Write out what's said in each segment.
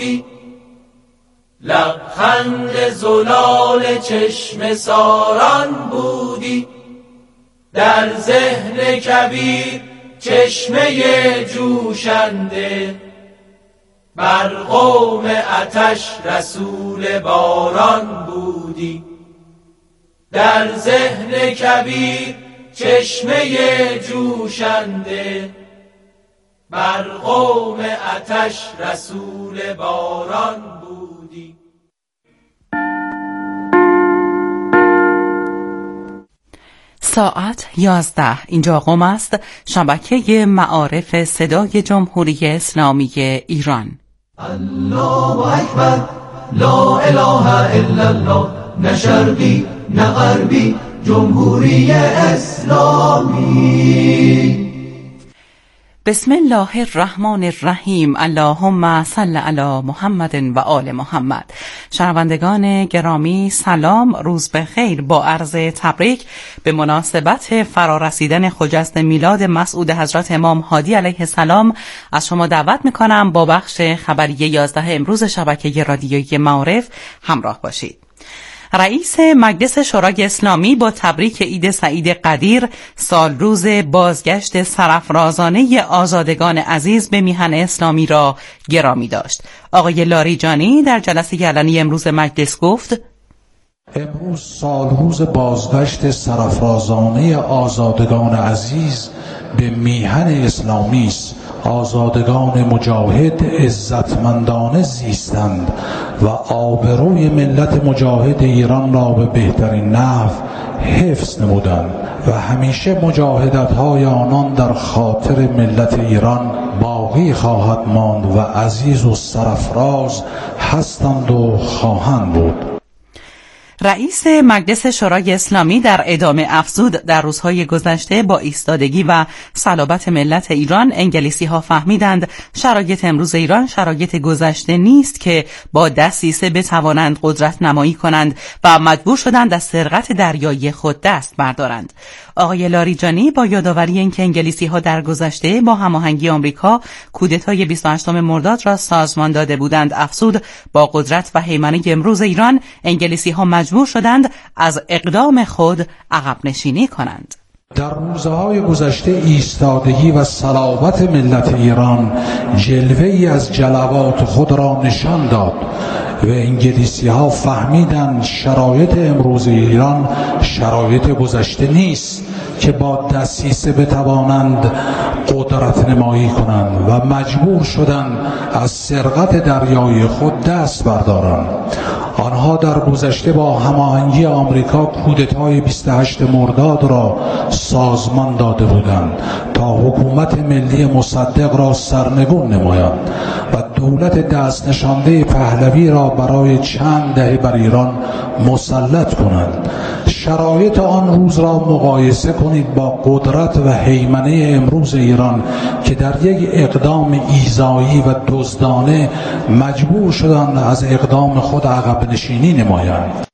بودی، لبخند زلال چشم ساران بودی، در ذهن کبیر چشمه جوشنده، بر قوم آتش رسول باران بودی، در ذهن کبیر چشمه جوشنده، بر قوم آتش رسول باران بودی. ساعت 11. اینجا قم است، شبکه معارف صدای جمهوری اسلامی ایران. الله اکبر، لا اله الا الله، نه شرقی نه غربی، جمهوری اسلامی. بسم الله الرحمن الرحیم. اللهم صل علی محمد و آل محمد. شنوندگان گرامی سلام، روز بخیر. با عرض تبریک به مناسبت فرارسیدن خجست میلاد مسعود حضرت امام هادی علیه السلام از شما دعوت میکنم با بخش خبری 11 امروز شبکه رادیویی معارف همراه باشید. رئیس مجلس شورای اسلامی با تبریک عید سعید قدیر، سال روز بازگشت سرافرازانه آزادگان عزیز به میهن اسلامی را گرامی داشت. آقای لاریجانی در جلسه علنی امروز مجلس گفت: امروز سال روز بازگشت سرافرازانه آزادگان عزیز به میهن اسلامی است. آزادگان مجاهد عزتمندانه زیستند و آبروی ملت مجاهد ایران را به بهترین نحو حفظ نمودند و همیشه مجاهدت‌های آنان در خاطر ملت ایران باقی خواهد ماند و عزیز و سرافراز هستند و خواهند بود. رئیس مجلس شورای اسلامی در ادامه افزود در روزهای گذشته با ایستادگی و صلابت ملت ایران انگلیسی‌ها فهمیدند شرایط امروز ایران شرایط گذشته نیست که با دسیسه بتوانند قدرت نمایی کنند و مجبور شدند از سرقت دریایی خود دست بردارند. آقای لاریجانی با یادآوری اینکه انگلیسی‌ها در گذشته با هماهنگی آمریکا کودتای 28 مرداد را سازمان داده بودند افزود با قدرت و هیمنه امروز ایران انگلیسی‌ها مجبور شدند از اقدام خود عقب نشینی کنند. در روزهای گذشته ایستادگی و صلابت ملت ایران جلوه‌ای از جلوات خود را نشان داد و انگلیسی‌ها فهمیدند شرایط امروز ایران شرایط گذشته نیست که با دسیسه بتوانند قدرت نمایی کنند و مجبور شدند از سرقت دریای خود دست بردارند. آنها در گذشته با هماهنگی آمریکا کودتای 28 مرداد را سازمان داده بودند تا حکومت ملی مصدق را سرنگون نمایند و دولت دست نشانده پهلوی را برای چند دهه بر ایران مسلط کنند. شرایط آن روز را مقایسه کنید با قدرت و هیمنه امروز ایران که در یک اقدام ایذایی و دزدانه مجبور شدند از اقدام خود عقب نشینی نمایند.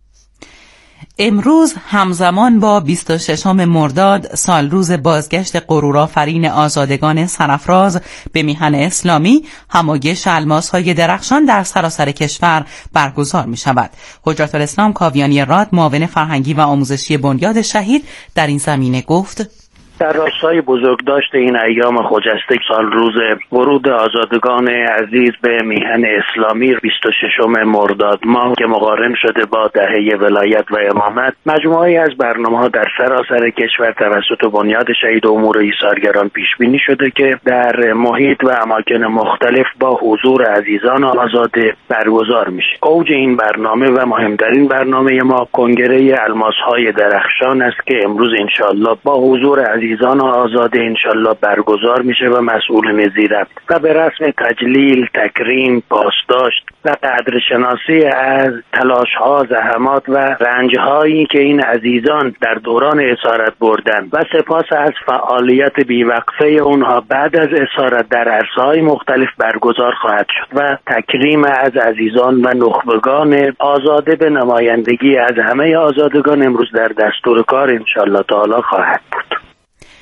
امروز همزمان با 26 مرداد سال روز بازگشت غرورآفرین آزادگان سرافراز به میهن اسلامی، همایش الماس‌های درخشان در سراسر کشور برگزار می شود. حجت الاسلام کاویانی راد، معاون فرهنگی و آموزشی بنیاد شهید، در این زمینه گفت: در راستای بزرگداشت این ایام خجسته سال روز ورود آزادگان عزیز به میهن اسلامی 26 مرداد ماه که مقارن شده با دهه ولایت و امامت، مجموعه‌ای از برنامه‌ها در سراسر کشور توسط بنیاد شهید امور ایثارگران پیش بینی شده که در محیط و اماکن مختلف با حضور عزیزان آزاده برگزار میشه. اوج این برنامه و مهمترین برنامه ما کنگره الماس‌های درخشان است که امروز انشالله با حضور عزیزان آزاده انشالله برگزار میشه و مسئول نظیرت و به رسم تجلیل، تکریم، پاسداشت و قدرشناسی از تلاش‌ها، زحمات و رنج‌هایی که این عزیزان در دوران اسارت بردن و سپاس از فعالیت بیوقفه اونها بعد از اسارت در عرصه‌های مختلف برگزار خواهد شد و تکریم از عزیزان و نخبگان آزاده به نمایندگی از همه آزادگان امروز در دستور کار انشالله تعالی خواهد بود.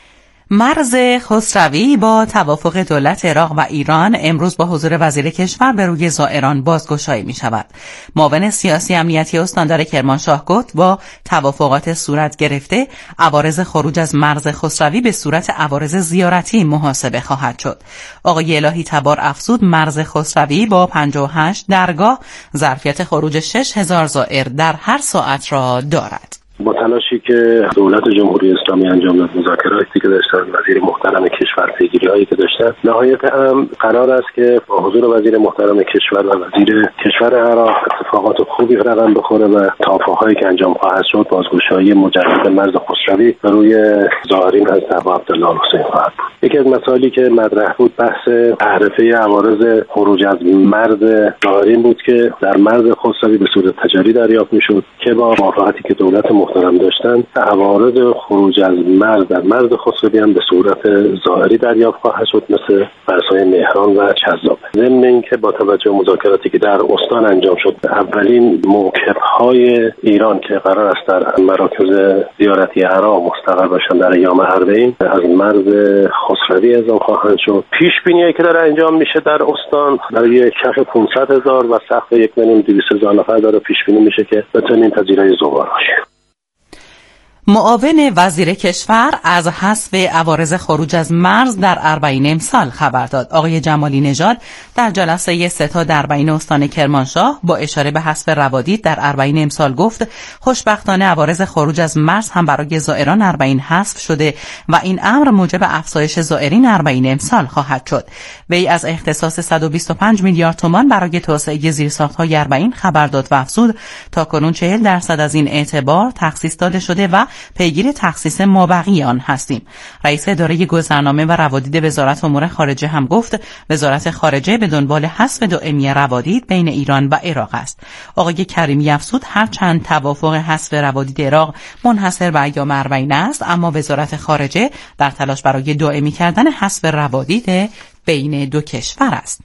مرز خسروی با توافق دولت عراق و ایران امروز با حضور وزیر کشور به روی زائران بازگشایی می شود. معاون سیاسی امنیتی استاندار کرمانشاه گفت با توافقات صورت گرفته عوارض خروج از مرز خسروی به صورت عوارض زیارتی محاسبه خواهد شد. آقای الهی تبار افزود مرز خسروی با 58 درگاه ظرفیت خروج 6000 زائر در هر ساعت را دارد. با تلاشی که دولت جمهوری اسلامی انجام داد، مذاکراتی که داشتن، وزیر محترم کشور پیگیری‌هایی که داشتن، نهایت قرار است که با حضور وزیر محترم کشور و وزیر کشور عراق اتفاقات خوبی رقم بخوره و توافق‌هایی که انجام خواهد شد بازگشایی مجدد مرز خسروی به روی زائرین از ابو عبدالله الحسین خواهد بود. یکی از مسائلی که مطرح بود بحث تعرفه عوارض خروج از مرز زائرین بود که در مرز خسروی به صورت تجاری دریافت می‌شد که با موافقتی که دولت محترم داشتن عوارض خروج از مرز در مرز خسروی هم به صورت ظاهری دریافت خواهد شد، مثل مرزهای مهران و چذاب. ضمن اینکه با توجه به مذاکراتی که در استان انجام شد، اولین موکب‌های ایران که قرار است در مراکز زیارتی عراق مستقر باشند در ایام اربعین از مرز خسروی اعزام خواهند شد. پیش بینیایی که داره انجام میشه در استان برای کف 500,000 و سقف 1,200,000 نفر داره پیش بینی میشه که بتونین پذیرای زوار باشه. معاون وزیر کشور از حذف عوارض خروج از مرز در اربعین امسال خبر داد. آقای جمالی نژاد در جلسه ستاد اربعین استان کرمانشاه با اشاره به حذف روادید در اربعین امسال گفت خوشبختانه عوارض خروج از مرز هم برای زائران اربعین حذف شده و این امر موجب افزایش زائرین اربعین امسال خواهد شد. وی از اختصاص 125 میلیارد تومان برای توسعه زیرساخت‌های اربعین خبر داد و افزود تاکنون 40% از این اعتبار تخصیص داده شده و پیگیر تخصیص مابقی آن هستیم. رئیس اداره گذرنامه و روادید وزارت امور خارجه هم گفت وزارت خارجه به دنبال حذف دائمی روادید بین ایران و عراق است. آقای کریمی افزود هرچند توافق حذف روادید عراق منحصر به ایام اربعین است، اما وزارت خارجه در تلاش برای دائمی کردن حذف روادید بین دو کشور است.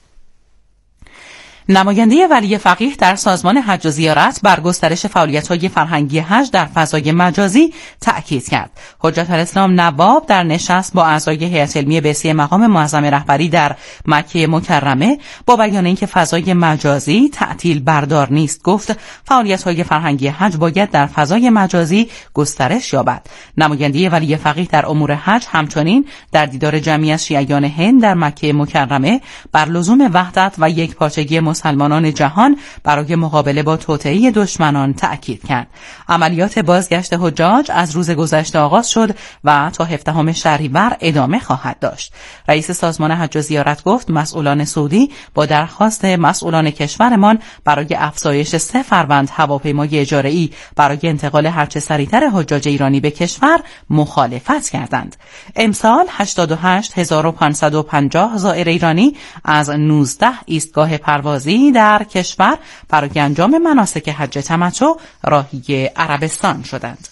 نماینده ولی فقیه در سازمان حج و زیارت بر گسترش فعالیت‌های فرهنگی حج در فضای مجازی تأکید کرد. حجت الاسلام نواب در نشست با اعضای هیئت علمی بعثی مقام معظم رهبری در مکه مکرمه با بیان اینکه فضای مجازی تعطیل بردار نیست گفت فعالیت‌های فرهنگی حج باید در فضای مجازی گسترش یابد. نماینده ولی فقیه در امور حج همچنین در دیدار جمعی از شیعیان هند در مکه مکرمه بر لزوم وحدت و یکپارچگی مسلمانان جهان برای مقابله با توطئه دشمنان تأکید کرد. عملیات بازگشت حجاج از روز گذشته آغاز شد و تا 17 شهریور ادامه خواهد داشت. رئیس سازمان حج و زیارت گفت مسئولان سعودی با درخواست مسئولان کشورمان برای افزایش 3 فروند هواپیمای اجاره‌ای برای انتقال هرچه سریعتر حجاج ایرانی به کشور مخالفت کردند. امسال 88550 زائر ایرانی از 19 ایستگاه پروازی در کشور برای انجام مناسک حج تمتع راهی عربستان شدند.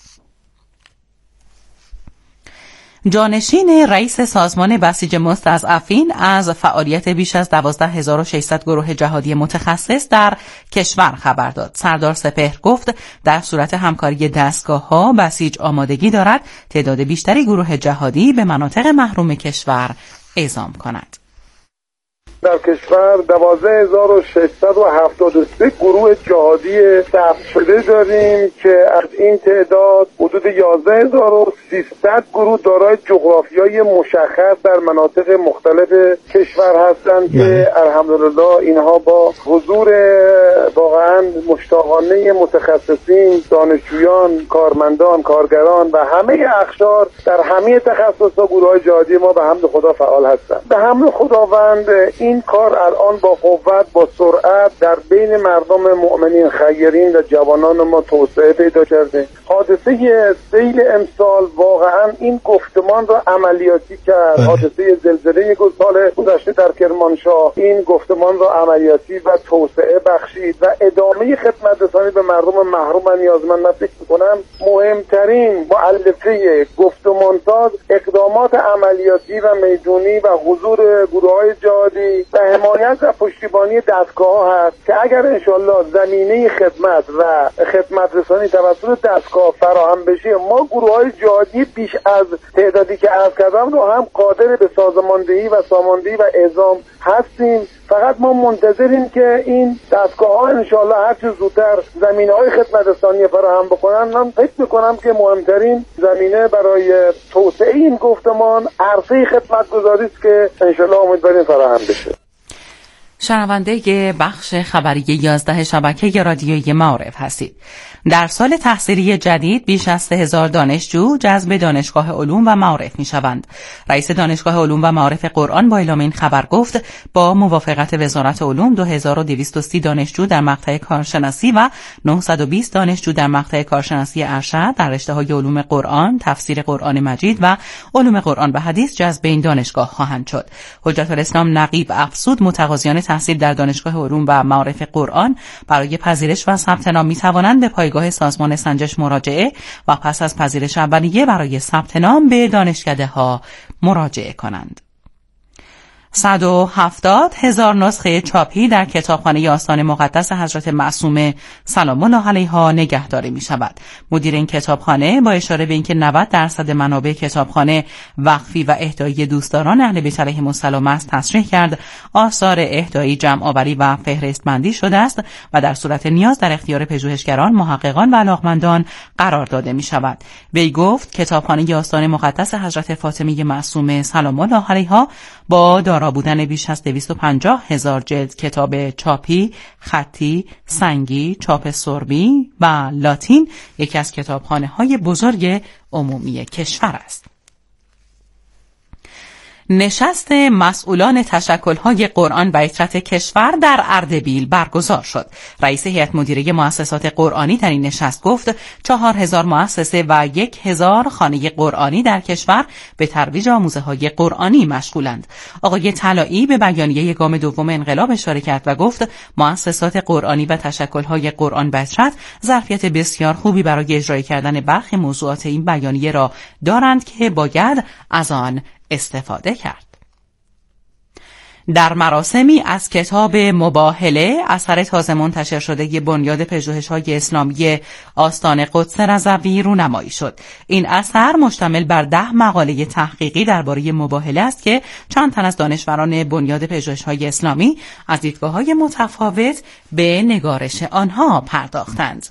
جانشین رئیس سازمان بسیج مستضعفین از فعالیت بیش از 12600 گروه جهادی متخصص در کشور خبر داد. سردار سپهر گفت در صورت همکاری دستگاه‌ها بسیج آمادگی دارد تعداد بیشتری گروه جهادی به مناطق محروم کشور اعزام کند. در کشور 12673 گروه جهادی ثبت شده داریم که از این تعداد حدود 11300 گروه دارای جغرافیای مشخص در مناطق مختلف کشور هستند که الحمدلله اینها با حضور واقعا مشتاقانه متخصصین، دانشجویان، کارمندان، کارگران و همه اقشار در همه تخصص‌ها گروه‌های جهادی ما به حمد خدا فعال هستند. به حمد خداوند این کار الان با قوت، با سرعت در بین مردم مؤمنین خیرین و جوانان ما توسعه پیدا کرده. حادثه سیل امسال واقعا این گفتمان را عملیاتی کرد. حادثه زلزله سال گذشته در کرمانشاه این گفتمان را عملیاتی و توسعه بخشید و ادامه خدمت رسانی به مردم محروم و نیازمند. من فکر می‌کنم مهمترین مؤلفه گفتمانساز اقدامات عملیاتی و میدونی و حضور گروه‌های جهادی و حمایت و پشتیبانی دستگاه هست که اگر انشالله زمینه خدمت و خدمت رسانی توسط دستگاه فراهم بشه، ما گروه‌های جهادی بیش از تعدادی که عرض کردم رو هم قادر به سازماندهی و ساماندهی و اعزام هستیم. فقط ما منتظریم که این دستگاه‌ها انشالله هر چه زودتر زمینه‌های خدمت رسانی فراهم بکنن. من فکر می‌کنم که مهمترین زمینه برای توسعه این گفتمان عرصه خدمت‌گزاری است که انشالله امیدواریم فراهم بشه. شنونده بخش خبری 11 شبکه رادیویی معارف هستید. در سال تحصیلی جدید بیش از 3000 دانشجو جذب دانشگاه علوم و معارف می‌شوند. رئیس دانشگاه علوم و معارف قرآن با اعلام این خبر گفت با موافقت وزارت علوم 2230 دانشجو در مقطع کارشناسی و 920 دانشجو در مقطع کارشناسی ارشد در رشته‌های علوم قرآن، تفسیر قرآن مجید و علوم قرآن و حدیث جذب این دانشگاه خواهند شد. حجت الاسلام نقیب افزود متقاضیان تحصیل در دانشگاه علوم و معارف قرآن برای پذیرش و ثبت نام می‌توانند به پایگاه سازمان سنجش مراجعه و پس از پذیرش اولیه برای ثبت نام به دانشکده‌ها مراجعه کنند. 170,000 نسخه چاپی در کتابخانه آستان مقدس حضرت معصومه سلام الله علیها نگهداری می شود. مدیر این کتابخانه با اشاره به اینکه 90% منابع کتابخانه وقفی و اهدایی دوستداران اهل بیت علیهم السلام است، تصریح کرد آثار اهدایی جمع آوری و فهرست‌بندی شده است و در صورت نیاز در اختیار پژوهشگران، محققان و علاقمندان قرار داده می شود. وی گفت کتابخانه آستان مقدس حضرت فاطمه معصومه سلام الله علیها با دارا بودن بیش از 250,000 جلد کتاب چاپی، خطی، سنگی، چاپ سربی و لاتین یکی از کتابخانه‌های بزرگ عمومی کشور است. نشست مسئولان تشکل‌های قرآن و اطرت کشور در اردبیل برگزار شد. رئیس هیئت مدیره مؤسسات قرآنی در این نشست گفت 4000 مؤسسه و 1000 خانه قرآنی در کشور به ترویج آموزه‌های قرآنی مشغولند. آقای طلایی به بیانیه گام دوم انقلاب اشاره کرد و گفت مؤسسات قرآنی و تشکل‌های قرآن و اطرت ظرفیت بسیار خوبی برای اجرای کردن برخی موضوعات این بیانیه را دارند که باید از آن استفاده کرد. در مراسمی از کتاب مباهله اثر تازه منتشر شده بنیاد پژوهش‌های اسلامی آستان قدس رضوی رونمایی شد. این اثر مشتمل بر 10 مقاله تحقیقی درباره مباهله است که چند تن از دانشوران بنیاد پژوهش‌های اسلامی از دیدگاه‌های متفاوت به نگارش آنها پرداختند.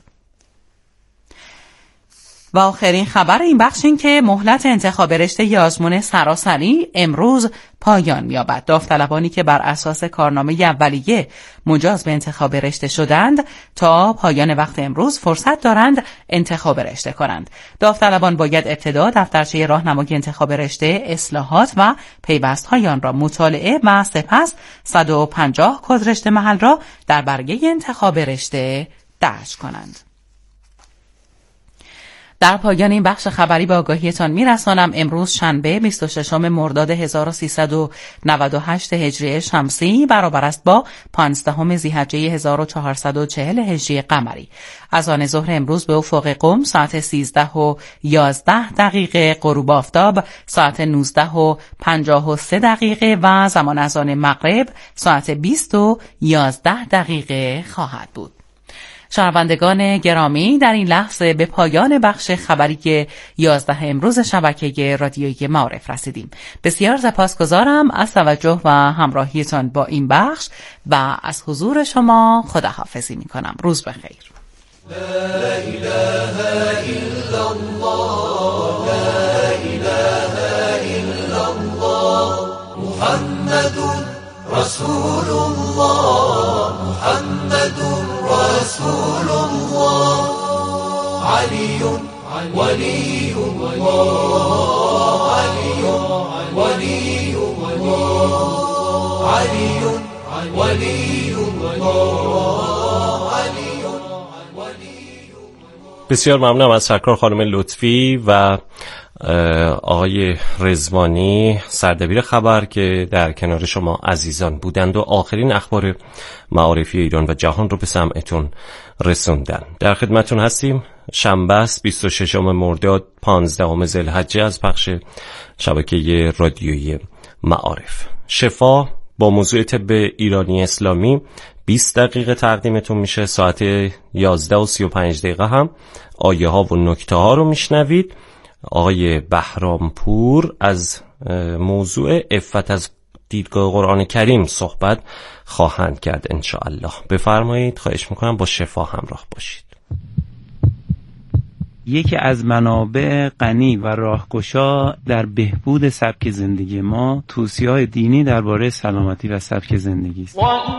و آخرین خبر این بخش این که مهلت انتخاب رشته آزمون سراسری امروز پایان می‌یابد. داوطلبانی که بر اساس کارنامه اولیه مجاز به انتخاب رشته شدند تا پایان وقت امروز فرصت دارند انتخاب رشته کنند. داوطلبان باید ابتدا دفترچه راهنمای انتخاب رشته، اصلاحات و پیوست‌های آن را مطالعه و سپس 150 کد رشته محل را در برگه انتخاب رشته درج کنند. در پایان این بخش خبری به آگاهیتان میرسانم امروز شنبه 26 مرداد 1398 هجری شمسی برابر است با 15 ذی‌حجه 1440 هجری قمری. از آن ظهر امروز به افق قم ساعت 13:11 غروب آفتاب ساعت 19:53 و زمان از آن مغرب ساعت 20:11 خواهد بود. شنوندگان گرامی، در این لحظه به پایان بخش خبری 11 امروز شبکه رادیویی معارف رسیدیم. بسیار سپاسگزارم از توجه و همراهیتان با این بخش و از حضور شما خداحافظی می‌کنم. روز بخیر. لا اله الا الله لا اله الا الله محمد رسول الله محمد رسول الله علي ولي الله علي ولي الله علي ولي الله علي ولي. بسیار ممنونم از سرکار خانم لطفی و آقای رضوانی سردبیر خبر که در کنار شما عزیزان بودند و آخرین اخبار معارفی ایران و جهان رو به سمعتون رسوندن. در خدمتون هستیم. شنبه است 26 مرداد 15 ذوالحجه از پخش شبکه رادیویی معارف. شفا با موضوع طب ایرانی اسلامی 20 دقیقه تقدیمتون میشه. ساعت 11:35 هم آیه ها و نکته ها رو میشنوید. آقای بهرامپور از موضوع عفت از دیدگاه قرآن کریم صحبت خواهند کرد انشاءالله. بفرمایید. خواهش میکنم با شفا همراه باشید. یکی از منابع غنی و راهگشا در بهبود سبک زندگی ما توصیه‌های دینی درباره سلامتی و سبک زندگی است.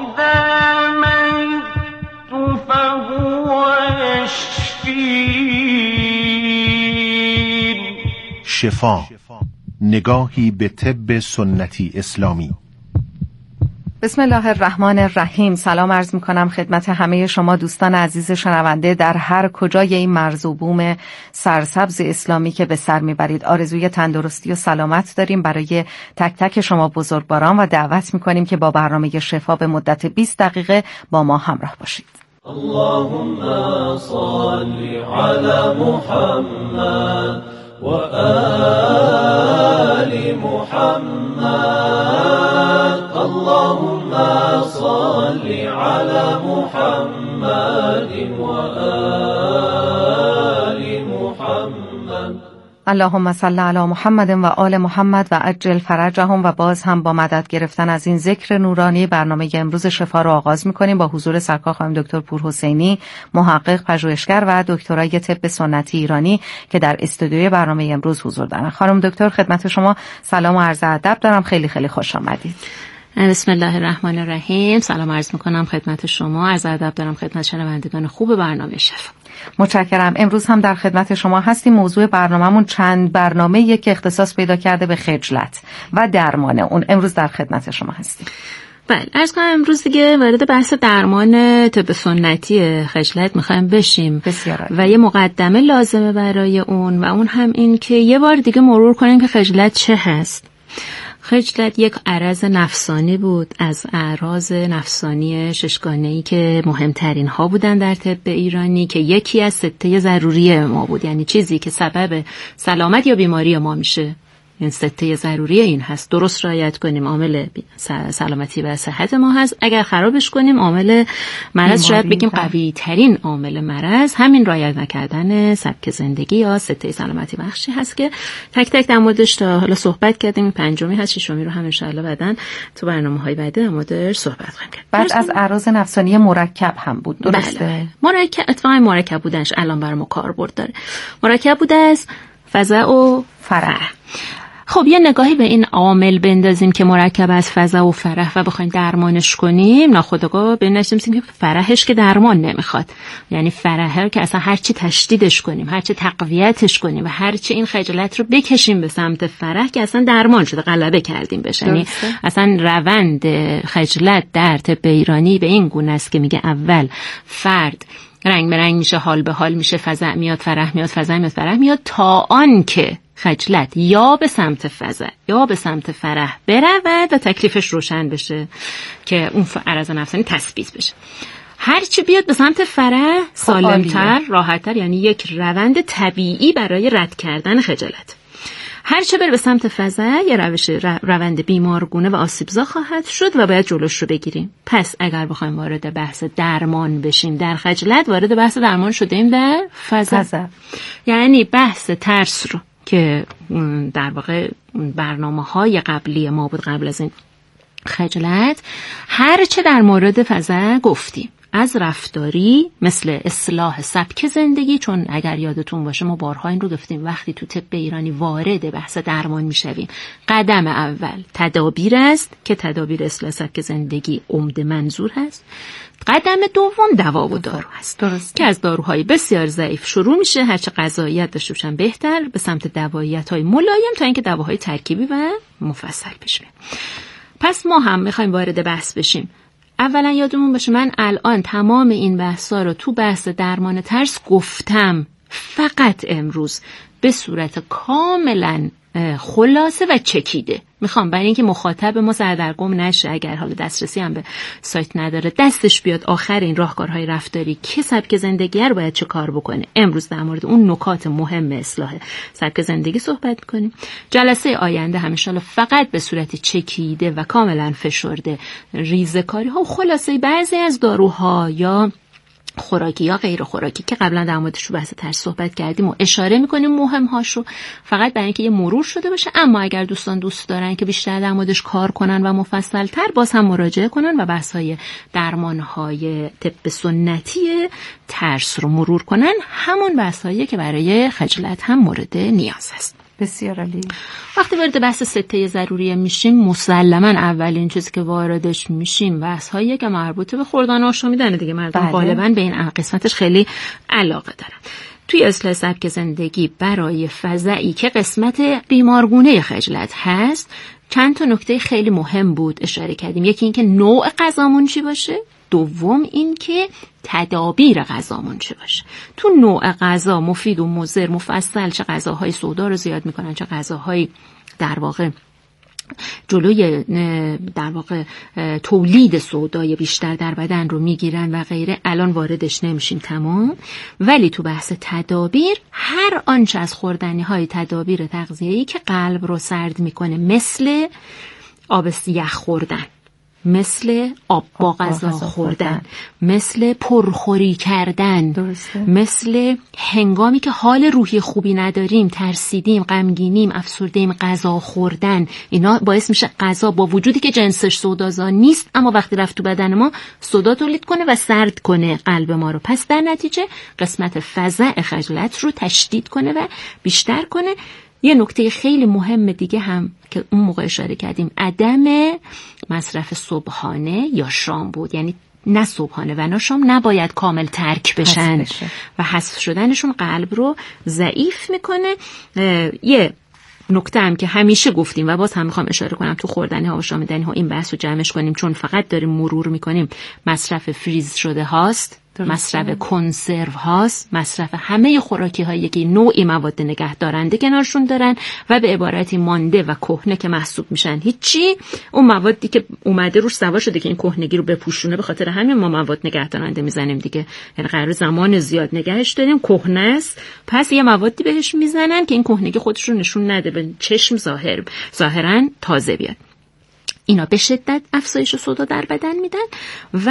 شفا، نگاهی به طب سنتی اسلامی. بسم الله الرحمن الرحیم. سلام عرض میکنم خدمت همه شما دوستان عزیز شنونده در هر کجای این مرز و بوم سرسبز اسلامی که به سر میبرید. آرزوی تندرستی و سلامت داریم برای تک تک شما بزرگواران و دعوت میکنیم که با برنامه شفا به مدت 20 دقیقه با ما همراه باشید. اللهم صل علی محمد و آل محمد. اللهم صل علی محمد و آل محمد. اللهم صل علی محمد و آل محمد و عجل فرجهم. و باز هم با مدد گرفتن از این ذکر نورانی برنامه امروز شفا رو آغاز می‌کنیم با حضور سرکار خانم دکتر پورحسینی، محقق پژوهشگر و دکترای طب سنتی ایرانی که در استودیوی برنامه امروز حضور دارن. خانم دکتر خدمت شما سلام و عرض ادب دارم. خیلی خیلی خوش آمدید. بسم الله الرحمن الرحیم. سلام عرض می‌کنم خدمت شما، عرض ادب دارم خدمت شنوندگان خوب برنامه شفا. متشکرم. امروز هم در خدمت شما هستیم. موضوع برنامه‌مون چند برنامه‌ایه که اختصاص پیدا کرده به خجلت و درمان اون. امروز در خدمت شما هستیم. بله، عرض کنم امروز دیگه وارد بحث درمان طب سنتی خجلت می‌خوایم بشیم. بسیار و یه مقدمه لازمه برای اون و اون هم این که یه بار دیگه مرور کنیم که خجلت چه هست. خجلت یک عرض نفسانی بود از اعراض نفسانی ششگانه‌ای که مهمترین ها بودن در طب ایرانی که یکی از سته ضروری ما بود، یعنی چیزی که سبب سلامت یا بیماری ما میشه. این سته ضروری این هست، درست رعایت کنیم عامل سلامتی و صحت ما هست، اگر خرابش کنیم عامل مرض، شاید بگیم قوی ترین عامل مرض همین رعایت نکردن سبک زندگی یا سته سلامتی بخشی هست که تک تک در موردش تا حالا صحبت کردیم. پنجمی هست، ششمی رو هم ان شاء الله بعداً تو برنامه‌های بعدی در موردش صحبت خواهیم کرد. بعد از اعراض نفسانی مرکب هم بود، درسته؟ بله. مرکب اتفاقا مرکب بودنش الان برام کاربرد داره. مرکب بوده از فزع و فرح. خب یه نگاهی به این عامل بندازیم که مرکب از فزع و فرح و بخوایم درمانش کنیم، ناخودآگاه به این نتیجه که فرحش که درمان نمیخواد. یعنی فرحه که اصلا هرچی تشدیدش کنیم، هرچی تقویتش کنیم و هرچی این خجالت رو بکشیم به سمت فرح که اصلا درمان شده، غلبه کردیم بهش. یعنی اصلا روند خجالت در طب ایرانی به این گونه است که میگه اول فرد رنگ به رنگ میشه، حال به حال میشه، فزع میاد، فرح میاد، فزع میاد، فرح میاد، تا آن که خجلت یا به سمت فزع یا به سمت فرح برود و تکلیفش روشن بشه که اون عرض نفسانی تثبیت بشه. هرچی بیاد به سمت فرح سالمتر، راحتتر، یعنی یک روند طبیعی برای رد کردن خجالت. هرچه بره به سمت فزع یه روند بیمارگونه و آسیبزا خواهد شد و باید جلوش رو بگیریم. پس اگر بخوایم وارد بحث درمان بشیم در خجلت، وارد بحث درمان شدیم در فزع. یعنی بحث ترس رو که در واقع برنامه‌های قبلی ما بود قبل از این خجلت، هرچه در مورد فزع گفتیم، از رفتاری مثل اصلاح سبک زندگی، چون اگر یادتون باشه ما بارها این رو گفتیم وقتی تو طب ایرانی وارد بحث درمان میشویم قدم اول تدابیر است که تدابیر اصلاح سبک زندگی عمده منظور هست. قدم دوم دوا و دارو هست. درست. که از داروهای بسیار ضعیف شروع میشه، هرچه غذاییت داشته باشن بهتر، به سمت دواییت‌های ملایم تا اینکه دواهای ترکیبی و مفصل پیش بریم. پس ما هم میخوایم وارد بحث بشیم. اولا یادمون باشه من الان تمام این بحثا رو تو بحث درمان ترس گفتم، فقط امروز به صورت کاملا خلاصه و چکیده. میخوام برای اینکه مخاطب ما سردرگم نشه، اگر حالا دسترسی هم به سایت نداره، دستش بیاد آخر این راهکارهای رفتاری که سبک زندگی رو باید چه کار بکنه. امروز در مورد اون نکات مهم اصلاح سبک زندگی صحبت کنیم. جلسه آینده همیشه فقط به صورت چکیده و کاملا فشرده ریزکاری ها و خلاصه بعضی از داروها یا خوراکی یا غیر خوراکی که قبلا در موردش بحث ترس صحبت کردیم و اشاره میکنیم مهم‌هاشو، فقط برای اینکه یه مرور شده باشه. اما اگر دوستان دوست دارن که بیشتر در موردش کار کنن و مفصل‌تر، باز هم مراجعه کنن و بحث‌های درمان‌های طب سنتی ترس رو مرور کنن. همون بحث‌هایی که برای خجالت هم مورد نیاز است. بسیار عالی. وقتی وارد بحث سته ضروری میشیم، مسلماً اولین چیزی که واردش میشیم بحث‌هایی که مربوط به خوردن آشامیدن دیگه. مردم غالباً به این قسمتش خیلی علاقه دارن. توی اصلاح سبک زندگی برای فزعی که قسمت بیمارگونه خجالت هست، چند تا نکته خیلی مهم بود اشاره کردیم. یکی این که نوع غذامون چی باشه، دوم این که تدابیر غذامون چه باشه. تو نوع غذا مفید و مضر مفصل چه غذاهای سودا رو زیاد میکنن، چه غذاهای در واقع جلوی در واقع تولید سودای بیشتر در بدن رو میگیرن و غیره. الان واردش نمیشیم تمام. ولی تو بحث تدابیر، هر آنچه از خوردنی های تدابیر تغذیه‌ای که قلب رو سرد میکنه، مثل آب یخ خوردن، مثل آب با غذا خوردن، مثل پرخوری کردن، درسته. مثل هنگامی که حال روحی خوبی نداریم، ترسیدیم، غمگینیم، افسرده‌ایم، غذا خوردن، اینا باعث میشه غذا با وجودی که جنسش سودازا نیست، اما وقتی رفت تو بدن ما سودا تولید کنه و سرد کنه قلب ما رو. پس در نتیجه قسمت فزع خجالت رو تشدید کنه و بیشتر کنه. یه نکته خیلی مهم دیگه هم که اون موقع اشاره کردیم، عدم مصرف صبحانه یا شام بود. یعنی نه صبحانه و نه شام نباید کامل ترک بشن و حذف شدنشون قلب رو ضعیف میکنه. یه نکته هم که همیشه گفتیم و باز هم میخوام اشاره کنم، تو خوردنی ها و شامیدنی ها این بحث رو جمعش کنیم، چون فقط داریم مرور میکنیم. مصرف فریز شده هاست، مصرف کنسرو هاست، مصرف همه خوراکی هایی که نوعی مواد نگه دارنده کنارشون دارن و به عبارتی مانده و کهنه که محسوب میشن هیچی. اون موادی که اومده روش سوا شده که این کهنگی رو بپوشونه، به خاطر همین ما مواد نگه دارنده میزنیم دیگه. یعنی قرار زمان زیاد نگهش داریم، کهنه است، پس یه موادی بهش میزنن که این کهنگی خودش رو نشون نده، به چشم ظاهرا تازه بیاد. اینا به شدت افزایش سودا در بدن میدن و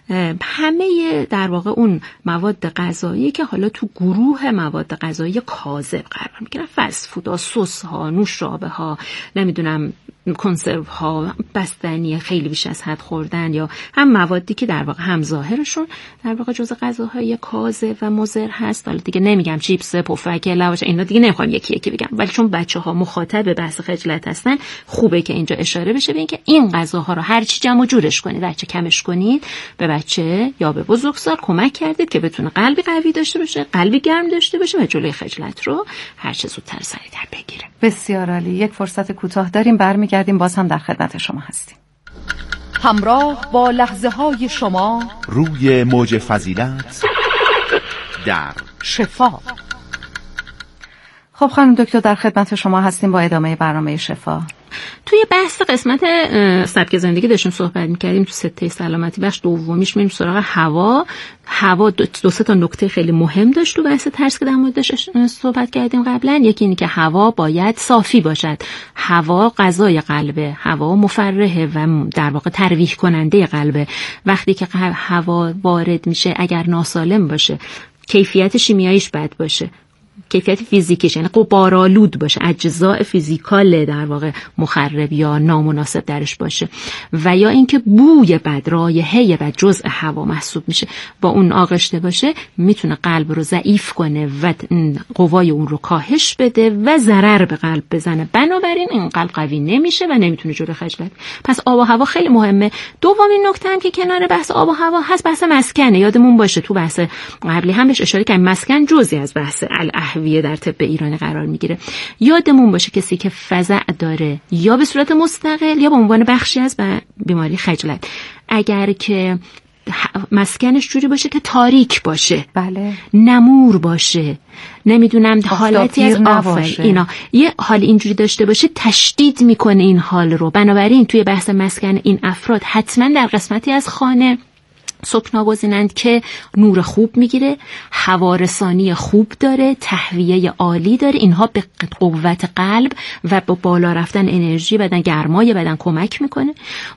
همه در واقع اون مواد غذایی که حالا تو گروه مواد غذایی کاذب قرار میگیرن، فست فود ها، سس ها، نوشابه ها، نمیدونم کنسرو ها، بستنی خیلی بیش از حد خوردن، یا هم موادی که در واقع هم ظاهرشون در واقع جزء غذاهای کاذب و مضر هست. حالا دیگه نمیگم چیپس، پفک، لواش، اینا دیگه نمیخوام یکی یکی بگم، ولی چون بچه‌ها مخاطب بحث خجالت هستن، خوبه که اینجا اشاره بشه به اینکه این غذاها رو هر چی جمع و جورش کنید، هر چه کمش کنید، به بچه یا به بزرگسال کمک کردید که بتونه قلبی قوی داشته باشه، قلبی گرم داشته باشه و جلوی خجالت رو هر چه زودتر سریعتر بگیره. بسیار عالی. یک فرصت کوتاه داریم، برمیگردیم، باز هم در خدمت شما هستیم. همراه با لحظه های شما روی موج فضیلت در شفا. خب خانم دکتر، در خدمت شما هستیم با ادامه برنامه شفا. توی بحث قسمت سبک زندگی داشتیم صحبت می‌کردیم، تو سته سلامتی بخش دومیش میریم سراغ هوا. دو سه تا نکته خیلی مهم داشت تو بحث ترس که در موردش صحبت کردیم قبلا. یکی اینه که هوا باید صافی باشد. هوا غذای قلبه، هوا مفرحه و در واقع ترویح کننده قلبه. وقتی که هوا وارد میشه اگر ناسالم باشه، کیفیت شیمیاییش بد باشه، کیفیت فیزیکیش یعنی غبارآلود باشه، اجزاء فیزیکال در واقع مخرب یا نامناسب درش باشه، و یا اینکه بوی بد، رایحه بد جزء هوا محسوب میشه، با اون آغشته باشه، میتونه قلب رو ضعیف کنه و قوای اون رو کاهش بده و ضرر به قلب بزنه. بنابراین این قلب قوی نمیشه و نمیتونه جلوی خجالت. پس آب و هوا خیلی مهمه. دومین نکته هم که کنار بحث آب و هوا هست بحث مسکنه. یادمون باشه تو بحث قبلی هم بهش اشاره کردیم، مسکن جزئی از بحث الاهویه در طب ایرانی قرار میگیره. یادمون باشه کسی که فزع داره یا به صورت مستقل یا به عنوان بخشی از بیماری خجالت، اگر که مسکنش جوری باشه که تاریک باشه، بله، نمور باشه، نمیدونم حالتی از آفر اینا، یه حال اینجوری داشته باشه، تشدید میکنه این حال رو. بنابراین توی بحث مسکن این افراد حتما در قسمتی از خانه سکنا گزینند که نور خوب میگیره، هوارسانی خوب داره، تهویه عالی داره. اینها به قوت قلب و با بالا رفتن انرژی بدن، گرمای بدن کمک میکنه.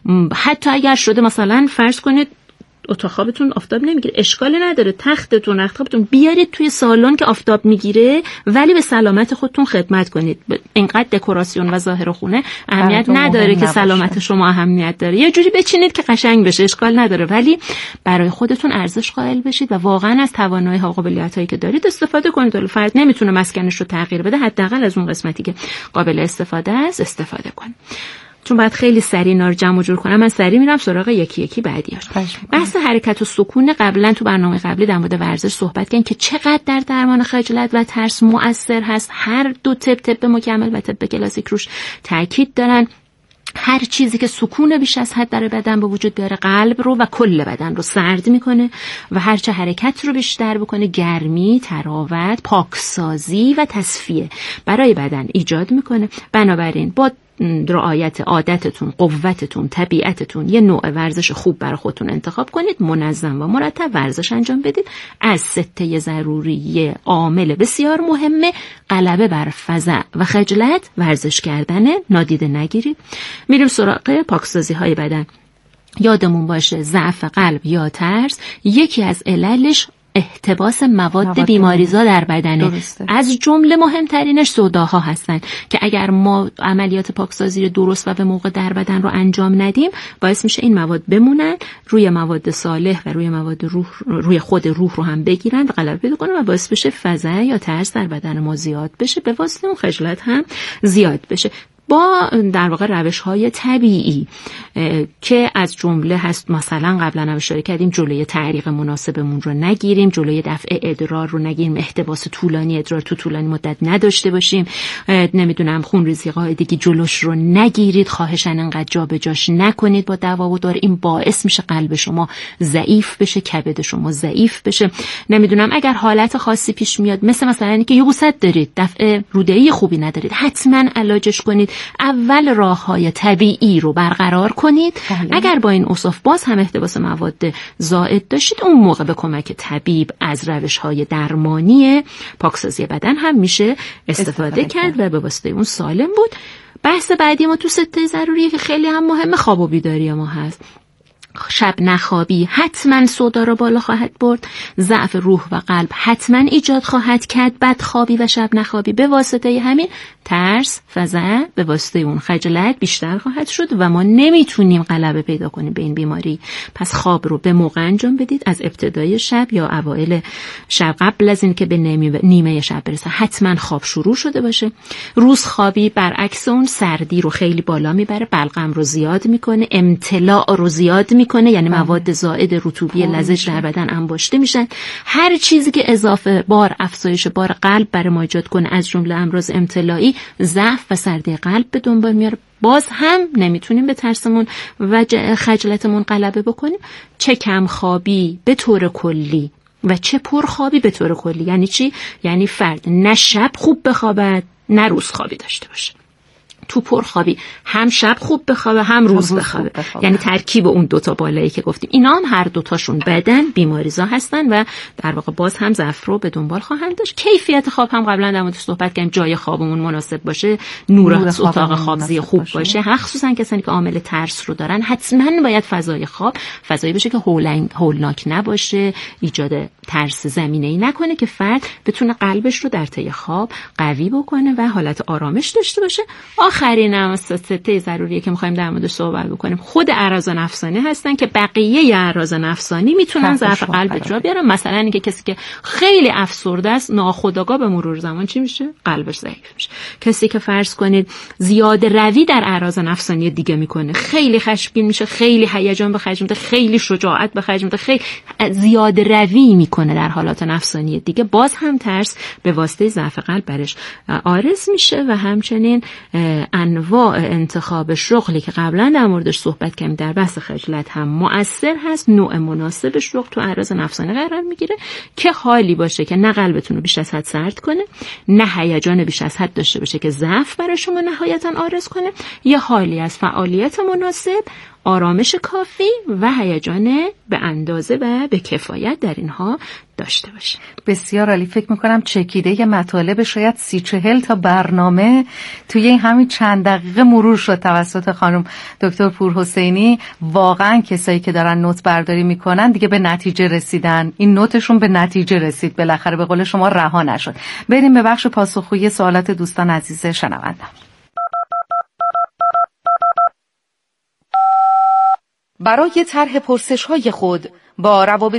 حتی اگر شده مثلا فرض کنید اتاق خوابتون آفتاب نمیگیره، اشکالی نداره، تختتون، رخت خوابتون بیارید توی سالن که آفتاب میگیره، ولی به سلامت خودتون خدمت کنید. اینقدر دکوراسیون و ظاهر خونه اهمیت نداره که سلامت شما اهمیت داره. یه جوری بچینید که قشنگ بشه، اشکال نداره، ولی برای خودتون ارزش قائل بشید و واقعا از توانایی‌ها و قابلیت‌هایی که دارید استفاده کنید. ولی فرد نمیتونه مسکنش رو تغییر بده، حداقل از اون قسمتی که قابل استفاده است استفاده کنید. چون باید خیلی سریع اینا رو جمع و جور کنم، من سریع میرم سراغ یکی یکی بعدیاش. بحث حرکت و سکون قبلا تو برنامه قبلی در مورد ورزش صحبت کردیم که چقدر در درمان خجالت و ترس مؤثر هست. هر دو طب مکمل و طب کلاسیک روش تاکید دارن. هر چیزی که سکون بیش از حد در بدن به وجود بیاره قلب رو و کل بدن رو سرد میکنه و هر چه حرکت رو بیشتر بکنه گرمی، تراوت، پاکسازی و تصفیه برای بدن ایجاد میکنه. بنابراین با رعایت عادتتون، قوتتون، طبیعتتون یه نوع ورزش خوب برای خودتون انتخاب کنید، منظم و مرتب ورزش انجام بدید. از سته ضروری عامل بسیار مهمه غلبه بر فزع و خجلت ورزش کردنه، نادیده نگیرید. میریم سراغ پاکسازی های بدن. یادمون باشه ضعف قلب یا ترس یکی از عللش احتباس مواد بیماریزا در بدنه. درسته. از جمله مهمترینش سوداها هستن که اگر ما عملیات پاکسازی درست و به موقع در بدن رو انجام ندیم باعث میشه این مواد بمونن روی مواد صالح و روی مواد روی خود روح رو هم بگیرن و غلبه پیدا کنن و باعث بشه فزع یا ترس در بدن ما زیاد بشه، به واسطه اون خجالت هم زیاد بشه. با در واقع روش‌های طبیعی که از جمله هست، مثلا قبلا هم اشاره کردیم جلوی تعریق مناسبمون رو نگیریم، جلوی دفع ادرار رو نگیریم، احتباس طولانی ادرار تو طولانی مدت نداشته باشیم، نمیدونم خونریزی قاعدگی جلوش رو نگیرید، خواهشاً انقدر جابجاش نکنید با دوا و دار. این باعث میشه قلب شما ضعیف بشه، کبد شما ضعیف بشه. نمیدونم اگر حالت خاصی پیش میاد مثلا اینکه یبوست دارید، دفع روده‌ای خوبی ندارید، حتما علاجش کنید. اول راه‌های طبیعی رو برقرار کنید. اگر با این اوصاف باز هم احتباس مواد زائد داشتید، اون موقع به کمک طبیب از روش‌های درمانی پاکسازی بدن هم میشه استفاده کرد و به واسطه اون سالم بود. بحث بعدی ما تو سته ضروریه که خیلی هم مهمه، خواب و بیداری ما هست. شب نخوابی حتما سودا رو بالا خواهد برد، ضعف روح و قلب حتما ایجاد خواهد کرد، بدخوابی و شب نخوابی به واسطه همین ترس، فزع، به واسطه اون خجالت بیشتر خواهد شد و ما نمیتونیم غلبه پیدا کنیم به این بیماری. پس خواب رو به موقع انجام بدید، از ابتدای شب یا اوایل شب، قبل از این که به نیمه شب برسه حتما خواب شروع شده باشه. روزخوابی برعکس اون سردی رو خیلی بالا میبره، بلغم رو زیاد میکنه، امتلاع رو زیاد میکنه، یعنی مواد زائد رطوبی لزج در بدن انباشته میشن. هر چیزی که اضافه بار، افزایش بار قلب برای ما ایجاد کنه، از جمله امراض امتلاعی، ضعف و سردی قلب به دنبال میاره. باز هم نمیتونیم به ترسمون و خجالتمون غلبه بکنیم. چه کم خوابی به طور کلی و چه پرخوابی به طور کلی. یعنی چی؟ یعنی فرد نه شب خوب بخوابد نه روز خوابی داشته باشه. تو پرخوابی هم شب خوب بخوابه هم روز بخوابه. یعنی ترکیب اون دوتا بالایی که گفتیم، اینا هم هر دوتاشون بدن بیماریزا هستن و در واقع باز هم ضعف رو به دنبال خواهند داشت. کیفیت خواب هم قبلا در مورد صحبت کردیم، جای خوابمون مناسب باشه، نور اتاق خوابزی خوب باشه. خصوصا کسانی که عامل ترس رو دارن حتما باید فضای خواب فضایی باشه که هولناک نباشه، ایجاد ترس زمینه‌ای نکنه، که فرد بتونه قلبش رو در طی خواب قوی بکنه و حالت آرامش داشته باشه. آخرین هم سته ضروریه که می‌خوایم در موردش صحبت بکنیم، خود اعراض نفسانی هستن که بقیه اعراض نفسانی میتونن ضعف قلب جا بیارن. مثلا اینکه کسی که خیلی افسرده است ناخودآگاه به مرور زمان چی میشه؟ قلبش ضعیف میشه. کسی که فرض کنید زیاده روی در اعراض نفسانی دیگه میکنه، خیلی خشمگین میشه، خیلی هیجان به خرج میده، خیلی شجاعت به خرج میده، خیلی زیاده روی میکنه در حالات نفسانی دیگه، باز هم ترس به واسطه ضعف قلب برش عارض میشه و همچنین انواع انتخاب شغلی که قبلا در موردش صحبت کردیم در بحث خجالت هم مؤثر هست. نوع مناسب شغل تو اعراض نفسانی قرار میگیره که حالی باشه که نه قلبتون رو بیش از حد سرد کنه، نه هیجان بیش از حد داشته باشه که ضعف برای شما نهایتاً عارض کنه، یه حالی از فعالیت مناسب، آرامش کافی و هیجان به اندازه و به کفایت در اینها داشته باشه. بسیار عالی. فکر میکنم چکیده یه مطالب شاید 30-40 تا برنامه توی همین چند دقیقه مرور شد توسط خانم دکتر پورحسینی. واقعا کسایی که دارن نوت برداری میکنن دیگه به نتیجه رسیدن، این نوتشون به نتیجه رسید، بالاخره به قول شما رها نشد. بریم به بخش پاسخگویی سوالات دوستان عزیز شنونده. برای طرح پرسش‌های خود با روابط